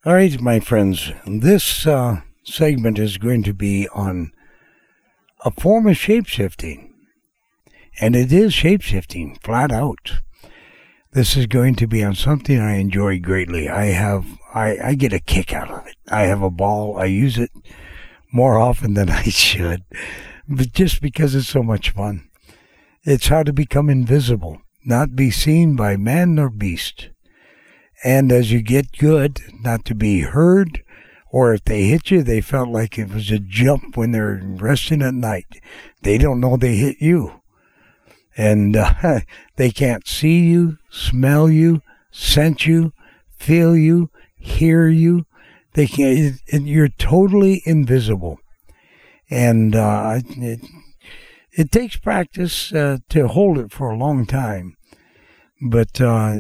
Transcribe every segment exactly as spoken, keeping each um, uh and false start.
All right, my friends, this uh, segment is going to be on a form of shape-shifting. And it is shape-shifting, flat out. This is going to be on something I enjoy greatly. I have, I, I get a kick out of it. I have a ball. I use it more often than I should, but just because it's so much fun. It's how to become invisible, not be seen by man nor beast. And as you get good, not to be heard, or if they hit you, they felt like it was a jump when they're resting at night. They don't know they hit you. And uh, they can't see you, smell you, sense you, feel you, hear you. They can't. It, it, you're totally invisible, and uh, it it takes practice uh, to hold it for a long time. But uh,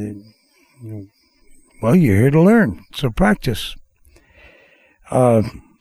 well, you're here to learn, so practice. Uh,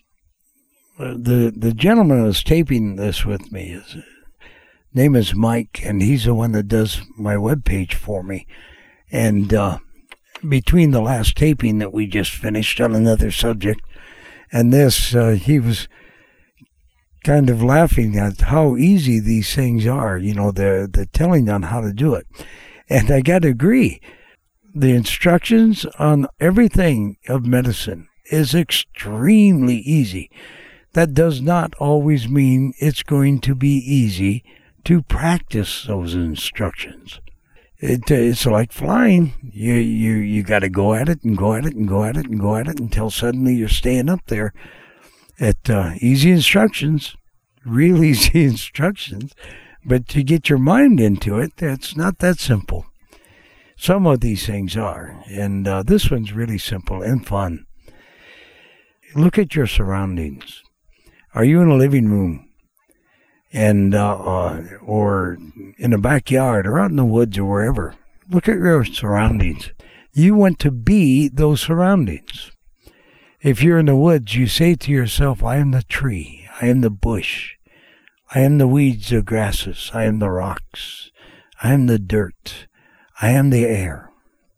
the the gentleman who's taping this with me is. Name is Mike, and he's the one that does my webpage for me. And uh, between the last taping that we just finished on another subject and this, uh, he was kind of laughing at how easy these things are, you know, the, the telling on how to do it. And I got to agree, the instructions on everything of medicine is extremely easy. That does not always mean it's going to be easy to practice those instructions. It, it's like flying. You you you got to go at it and go at it and go at it and go at it until suddenly you're staying up there at uh, easy instructions, real easy instructions. But to get your mind into it, it's not that simple. Some of these things are, and uh, this one's really simple and fun. Look at your surroundings. Are you in a living room? And uh, uh, or in a backyard or out in the woods or wherever. Look at your surroundings. You want to be those surroundings. If you're in the woods, you say to yourself, I am the tree, I am the bush, I am the weeds or grasses, I am the rocks, I am the dirt, I am the air.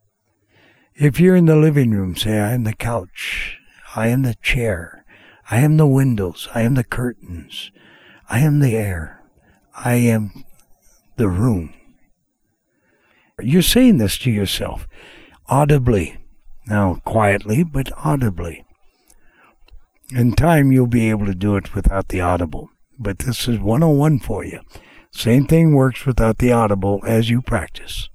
If you're in the living room, say, I am the couch, I am the chair, I am the windows, I am the curtains, I am the air. I am the room. You're saying this to yourself audibly. Now, quietly, but audibly. In time, you'll be able to do it without the audible. But this is one oh one for you. Same thing works without the audible as you practice.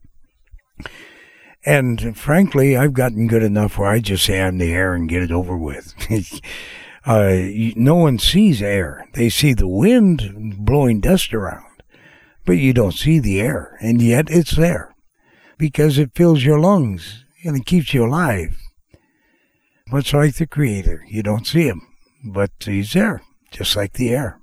And frankly, I've gotten good enough where I just say I'm the air and get it over with. Uh, no one sees air. They see the wind blowing dust around, but you don't see the air, and yet it's there because it fills your lungs and it keeps you alive. Much like the Creator, you don't see him, but he's there, just like the air.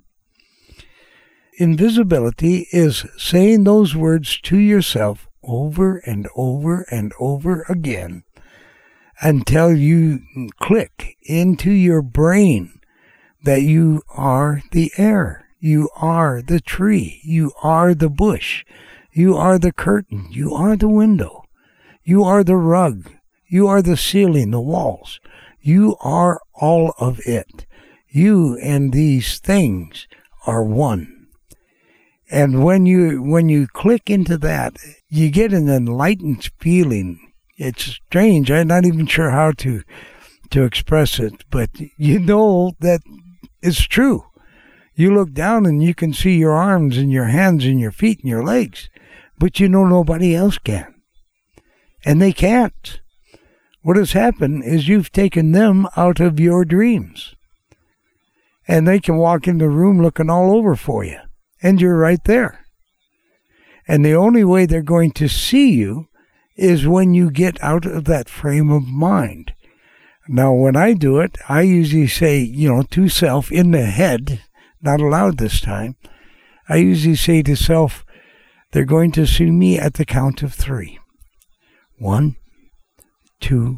Invisibility is saying those words to yourself over and over and over again, until you click into your brain that you are the air, you are the tree, you are the bush, you are the curtain, you are the window, you are the rug, you are the ceiling, the walls, you are all of it. You and these things are one. And when you when you click into that, you get an enlightened feeling. It's strange. I'm not even sure how to to express it, but you know that it's true. You look down and you can see your arms and your hands and your feet and your legs, but you know nobody else can. And they can't. What has happened is you've taken them out of your dreams. And they can walk in the room looking all over for you. And you're right there. And the only way they're going to see you is when you get out of that frame of mind. Now, when I do it, I usually say, you know, to self in the head, not aloud this time, I usually say to self, they're going to see me at the count of three. One, two,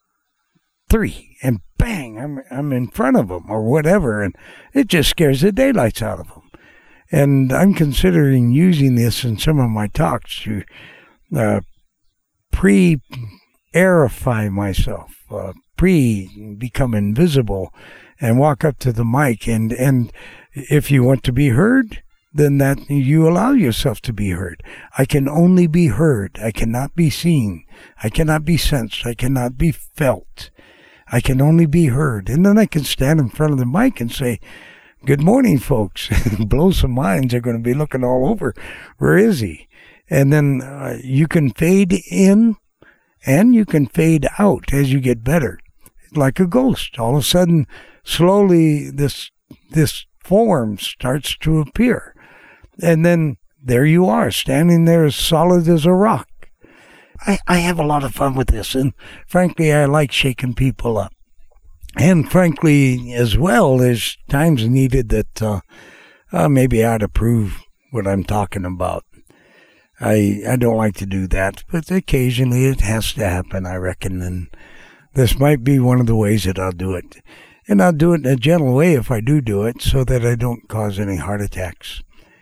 three. And bang, I'm, I'm in front of them or whatever, and it just scares the daylights out of them. And I'm considering using this in some of my talks to uh, pre airify myself, uh, pre-become invisible, and walk up to the mic. And, and if you want to be heard, then that you allow yourself to be heard. I can only be heard. I cannot be seen. I cannot be sensed. I cannot be felt. I can only be heard. And then I can stand in front of the mic and say, good morning, folks. Blow some minds. They're going to be looking all over. Where is he? And then uh, you can fade in and you can fade out as you get better. Like a ghost. All of a sudden, slowly, this this form starts to appear. And then there you are, standing there as solid as a rock. I, I have a lot of fun with this, and frankly, I like shaking people up. And frankly, as well, there's times needed that uh, uh, maybe I ought to prove what I'm talking about. I I don't like to do that, but occasionally it has to happen, I reckon, and this might be one of the ways that I'll do it. And I'll do it in a gentle way if I do do it, so that I don't cause any heart attacks.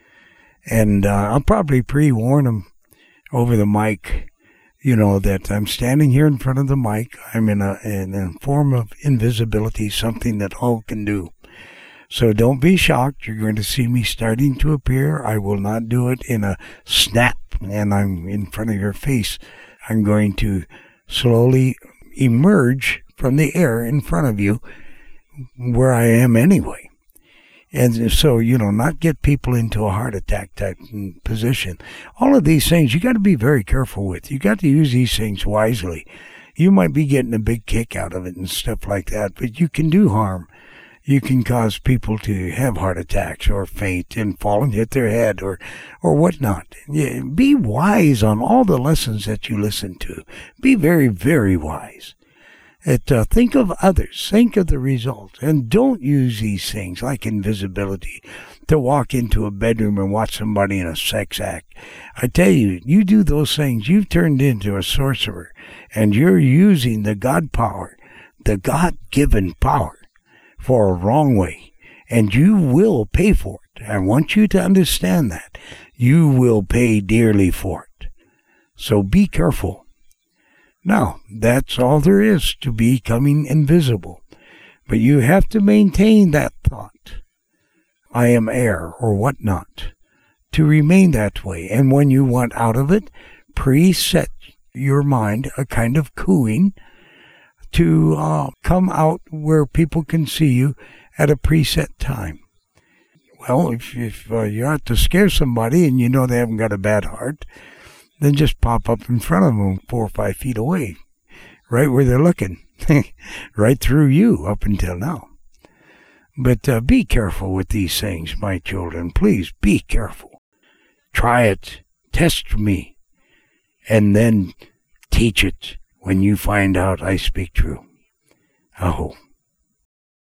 And uh, I'll probably pre-warn them over the mic, you know, that I'm standing here in front of the mic. I'm in a, in a form of invisibility, something that all can do. So don't be shocked. You're going to see me starting to appear. I will not do it in a snap and I'm in front of your face. I'm going to slowly emerge from the air in front of you where I am anyway. And so, you know, not get people into a heart attack type position. All of these things you got to be very careful with. You got to use these things wisely. You might be getting a big kick out of it and stuff like that, but you can do harm. You can cause people to have heart attacks or faint and fall and hit their head or, or whatnot. Yeah, be wise on all the lessons that you listen to. Be very, very wise. It, uh, think of others. Think of the result. And don't use these things like invisibility to walk into a bedroom and watch somebody in a sex act. I tell you, you do those things, you've turned into a sorcerer. And you're using the God power, the God-given power, for a wrong way. And you will pay for it. I want you to understand that. You will pay dearly for it. So be careful. Now, that's all there is to becoming invisible. But you have to maintain that thought. I am air or whatnot. To remain that way. And when you want out of it, preset your mind a kind of cooing to uh, come out where people can see you at a preset time. Well, if, if uh, you're out to scare somebody and you know they haven't got a bad heart, then just pop up in front of them four or five feet away, right where they're looking, right through you up until now. But uh, be careful with these things, my children. Please be careful. Try it. Test me. And then teach it when you find out I speak true. Aho.